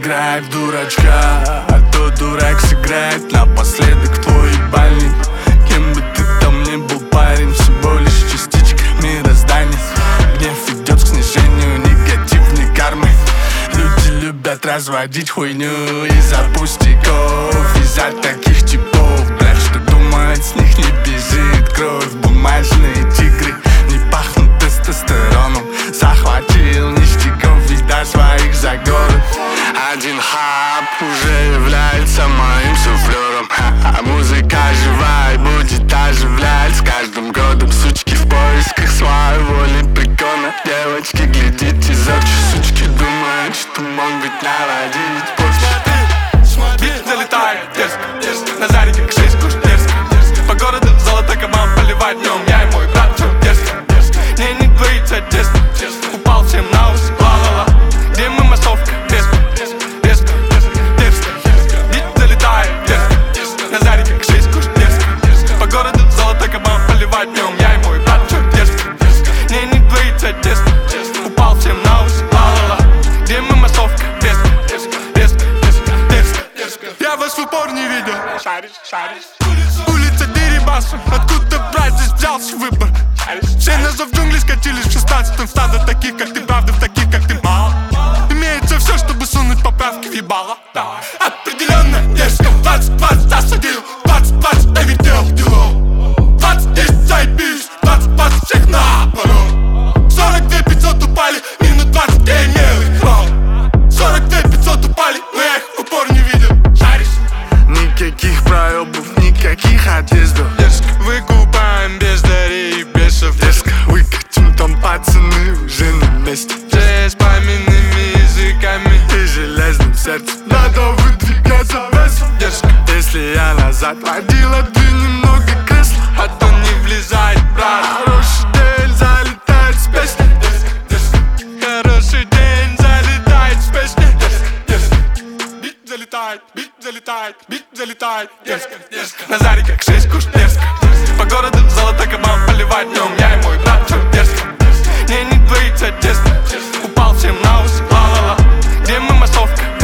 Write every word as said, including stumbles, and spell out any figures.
играй в дурачка, а то дурак сыграет напоследок твой ебальник. Кем бы ты там ни был, парень, всего лишь частичка мироздания. Гнев идет к снижению негативной кармы. Люди любят разводить хуйню из-за пустяков, из-за таких типов, блядь, что думают, с них не бежит кровь. Бумажные тигры не пахнут тестостероном. Захватил ништяков и до своих за город. Один хаб уже является моим суфлером, а музыка живая будет оживлять. С каждым годом сучки в поисках своей воли прикона. Девочки, глядите, зорче, сучки думают, что могут наводить. Смотри, смотри, залетает дерзко, дерзко. На заре как шесть куш, дерзко, дерзко. По городу золото кабан поливать днем. Я и мой брат, чё, дерзко, дерзко. Не, не двоится, дерзко, дерзко. Упал всем на ус, ла-ла-ла. Где мы, массовка, резко, резко, резко, дерзко. Бит залетает дерзко, дерзко. На заре как шесть куш, дерзко, дерзко. По городу золото кабан поливать днем. Я и мой брат, чё, дерзко, дерзко. Не, не двоится, дерзко, дерзко. Упал всем на ус, ла-ла-ла. Где мы, массовка, резко, резко, резко, резко, дерзко. Я вас в упор не видел. Шаришь, шаришь. Улица Дерибаса, откуда брать, здесь взялся выбор. Все на зов джунглей скатились в шестнадцатом. В стадо таких, как ты, правда, в таких, как ты, мало. Имеется все, чтобы сунуть поправки в ебало. Определенно дерзко. Двадцать, двадцать осадил, двадцать, двадцать наведел делов. Двадцать, десять заебись, двадцать, двадцать всех наоборот. Сорок две пятьсот упали, минут двадцать я имел их рот. Сорок две пятьсот упали, но я их в упор не видел. Шаришь? Никаких проебов, никаких отъездов. Дерзко. Выкупаем без дарей и бесов. Дерзко. Выкатим там пацаны уже на месте. С пламенными языками И железным сердцем надо выдвигаться весом. Дерзко. Если я назад водил, отдвинь немного кресла, а то не влезает, брат. Хороший день залетает с песней. Дерзко, дерзко. Хороший день залетает с песней. Дерзко, дерзко. Бит залетает, бит залетает, бит залетает. Дерзко, дерзко. На заре как шесть куш, дерзко. По городу золото кабан поливать днем. Я и мой брат, чё, дерзко. Не, не двоится, дерзко. Упал всем на ус, ла-ла-ла. Где мы, массовка?